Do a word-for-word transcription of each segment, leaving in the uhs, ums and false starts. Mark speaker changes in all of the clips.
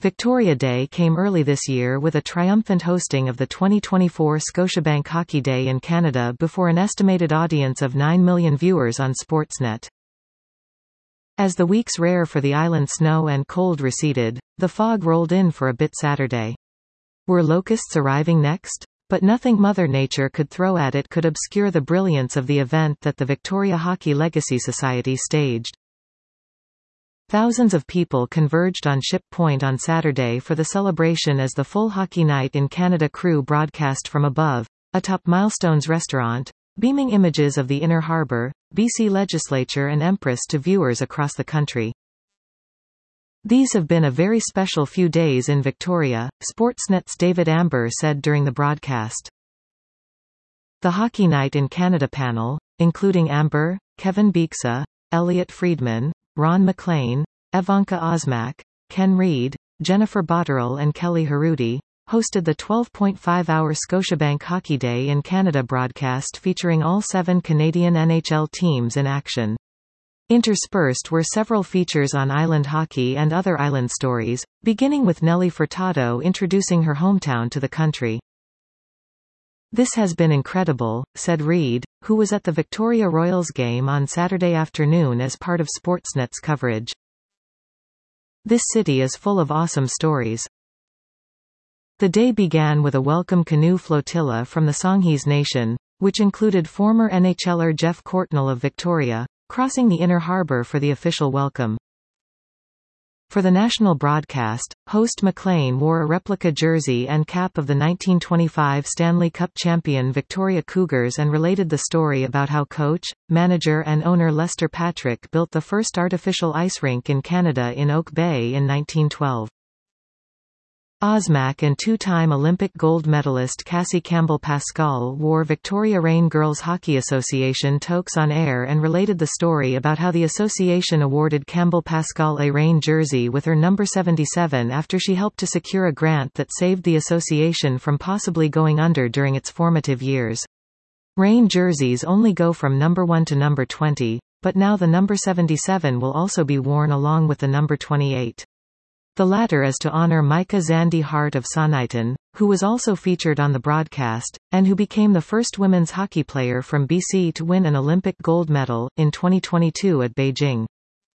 Speaker 1: Victoria Day came early this year with a triumphant hosting of the twenty twenty-four Scotiabank Hockey Day in Canada before an estimated audience of nine million viewers on Sportsnet. As the week's rare for the island snow and cold receded, the fog rolled in for a bit Saturday. Were locusts arriving next? But nothing Mother Nature could throw at it could obscure the brilliance of the event that the Victoria Hockey Legacy Society staged. Thousands of people converged on Ship Point on Saturday for the celebration as the full Hockey Night in Canada crew broadcast from above, atop Milestones Restaurant, beaming images of the Inner Harbour, B C Legislature and Empress to viewers across the country. These have been a very special few days in Victoria, Sportsnet's David Amber said during the broadcast. The Hockey Night in Canada panel, including Amber, Kevin Bieksa, Elliot Friedman, Ron MacLean, Evanka Osmak, Ken Reid, Jennifer Botterill and Kelly Harudi, hosted the twelve point five hour Scotiabank Hockey Day in Canada broadcast featuring all seven Canadian N H L teams in action. Interspersed were several features on island hockey and other island stories, beginning with Nelly Furtado introducing her hometown to the country. "This has been incredible," said Reid, who was at the Victoria Royals game on Saturday afternoon as part of Sportsnet's coverage. "This city is full of awesome stories." The day began with a welcome canoe flotilla from the Songhees Nation, which included former NHLer Jeff Courtnall of Victoria, crossing the Inner Harbour for the official welcome. For the national broadcast, host MacLean wore a replica jersey and cap of the nineteen twenty-five Stanley Cup champion Victoria Cougars and related the story about how coach, manager and owner Lester Patrick built the first artificial ice rink in Canada in Oak Bay in nineteen twelve. Osmak and two-time Olympic gold medalist Cassie Campbell-Pascal wore Victoria Rain Girls Hockey Association toques on air and related the story about how the association awarded Campbell-Pascal a Rain jersey with her number seventy-seven after she helped to secure a grant that saved the association from possibly going under during its formative years. Rain jerseys only go from number one to number twenty, but now the number seventy-seven will also be worn along with the number twenty-eight. The latter is to honor Micah Zandy Hart of Soniton, who was also featured on the broadcast, and who became the first women's hockey player from B C to win an Olympic gold medal, in twenty twenty-two at Beijing.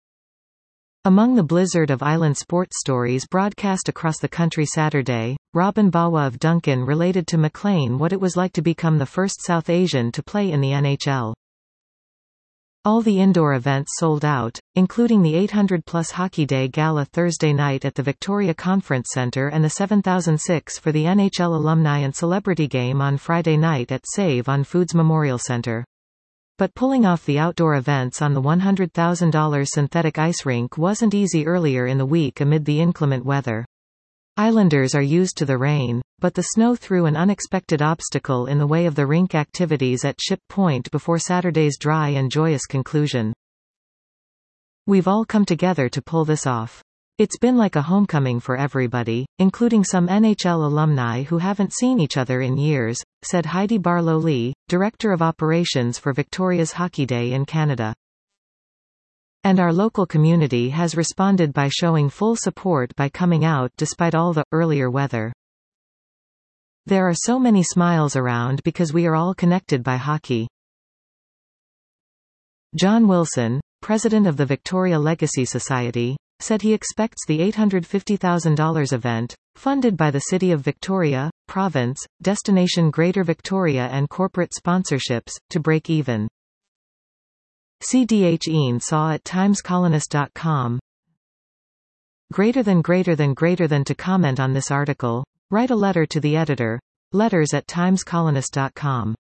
Speaker 1: Among the blizzard of island sports stories broadcast across the country Saturday, Robin Bawa of Duncan related to MacLean what it was like to become the first South Asian to play in the N H L. All the indoor events sold out, including the eight hundred plus Hockey Day Gala Thursday night at the Victoria Conference Centre and the seven thousand six for the N H L Alumni and Celebrity Game on Friday night at Save on Foods Memorial Centre. But pulling off the outdoor events on the one hundred thousand dollar synthetic ice rink wasn't easy earlier in the week amid the inclement weather. Islanders are used to the rain, but the snow threw an unexpected obstacle in the way of the rink activities at Ship Point before Saturday's dry and joyous conclusion. "We've all come together to pull this off. It's been like a homecoming for everybody, including some N H L alumni who haven't seen each other in years," said Heidi Barlow-Lee, Director of Operations for Victoria's Hockey Day in Canada. "And our local community has responded by showing full support by coming out despite all the earlier weather. There are so many smiles around because we are all connected by hockey." John Wilson, president of the Victoria Legacy Society, said he expects the eight hundred fifty thousand dollar event, funded by the City of Victoria, Province, Destination Greater Victoria and corporate sponsorships, to break even. C D H Ian saw at times colonist dot com. Greater than greater than greater than To comment on this article, write a letter to the editor, letters at times colonist dot com.